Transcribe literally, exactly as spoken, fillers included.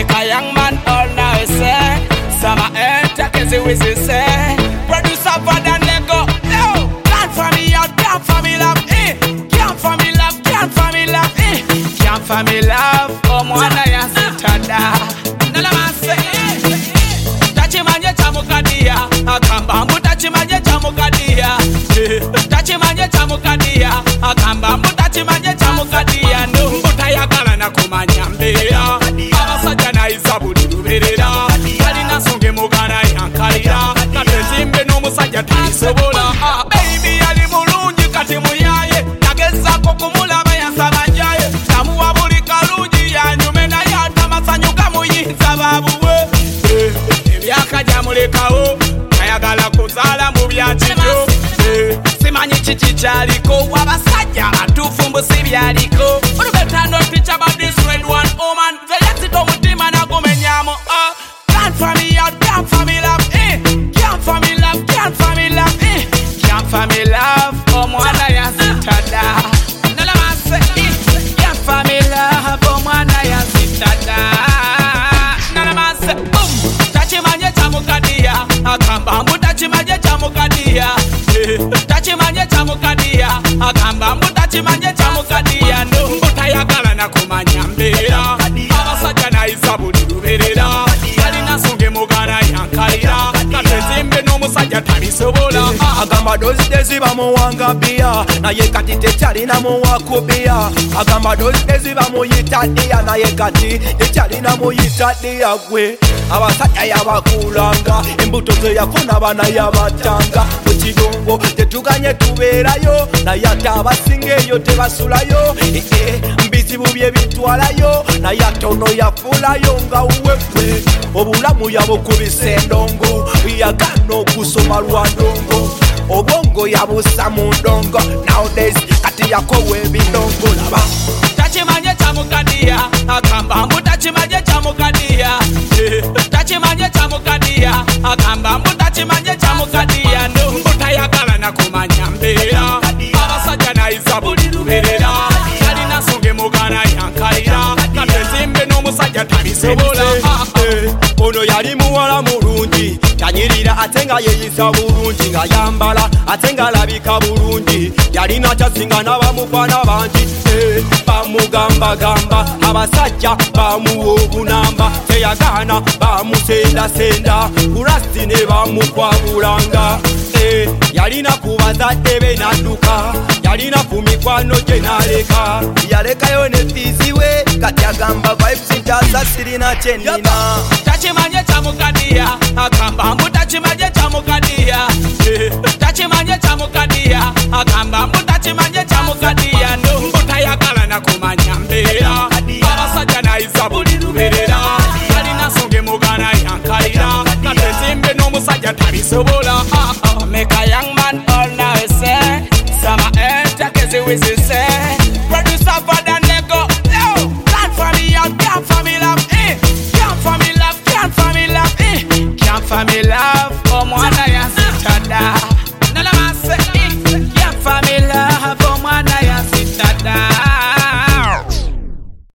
make a young man all now say. Summer enter cause it was say. Producer for the Lego. No, can't for me out, can't for me love, eh. Can't for me love, can't for me love, eh. Can't for me love, oh mwana ya sitada. Nala mase, tachi manje chamukadia. Akamba mbu tachi manje chamukadia. Tachi manje chamukadia. Akamba mbu tachi manje chamukadia. No mbuta ya kala na kumanyambea. Abasajja na izabuli luberera. Kalina songe mugana yankalira. Katentimbe n'omusajja talisobola. Baby ali mulungi kati muyaye. Nagezako kumulaba yansaba njaye. Namuwa buli kalungi yanyume naye atamasanyuka muyinza babuwe. Emyaka gyamulekawo ayagala kuzaala mu byakityo. Simanyi kiki kyaliko wabasajja batuufu mbu si byaliko. But better not teach about this red one woman. Zeyasita omutima nagumenyamu. Can't for me out, can't for me love, eh. Can't for me love, can't for me love, eh. Can't for me love, oh mwana ya sitada. Nala mase, eh. Can't for me love, oh mwana ya sitada. Nala mase, boom. Tachi manje chamukadia. Akamba mbu tachi manje chamukadia. Tachi manje chamukadia. Akamba mbu tachi manje chamukadia. No mbuta ya kala na kumanyambera. Abasajja na izabuli luberera. Kalina songe mugana yankalira. Katentimbe n'omusajja talisobola. Agamba dozi dezi bamuwanga bia. Naye kati tekyalina muwakubiya. Agamba dozi dezi bamuyita dia. Naye kati tekyalina muyita dia gwe. Abasajja yabakulanga. Embuto ze yafuna bana yabatanga. Mu kidongo tetuganye tubeerayo. Naye ate abasinga eyo tebasulayo. Mbizibu bye bitwalayo. Naye ate ono yafulayo nga wewe. Obulamu yabukubisa endongo. Yagana okusoma lwa ndongo. Obongo yabusa mu ndongo. Nowadays kati yakowa ebindongo laba. Tachi manje chamukadia. Akamba mbu tachi manje chamukadia. Tachi manje chamukadia. Akamba mbu tachi manje chamukadia. No mbuta yagala na kumanyambera. Abasajja na izabuli luberera. Kalina songe mugana yankalira. Katentimbe n'omusajja talisobola. Ono yali muwala mulungi. Yanyirira ate nga yeyisa bulungi. Nga yambala ate nga alabika bulungi. Yalina kyasinga n'abamukwana bangi. Bamugamba gamba abasajja bamuwa obunamba. Teyagaana bamusendasenda. Kurasti ne bamukwabulanga. Yalina ku bazadde be n'adduka. Yalina ku mikwano gye n'aleka. Yalekayo ne fiizi we. Kati agamba vibes ntaasa sirina kye nnina. Tachi manje chamukadia. Akamba mbu tachi manje chamukadia. Tachi manje chamukadia. Akamba mbu tachi manje chamukadia. No mbuta yagala na kumanyambera. Abasajja na izabuli luberera. Kalina songe mugana yankalira. Katentimbe n'omusajja talisobola. Make a young man all now say. Summer enter cause it was say.